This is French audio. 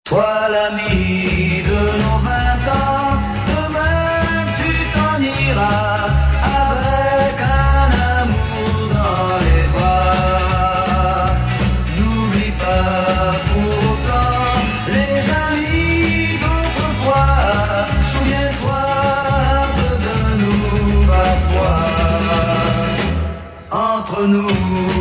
Toi l'ami de nos 20 ans, demain tu t'en iras avec un amour dans les bras. N'oublie pas pour autant les amis d'autrefois. Souviens-toi un peu de nous parfois. Entre nous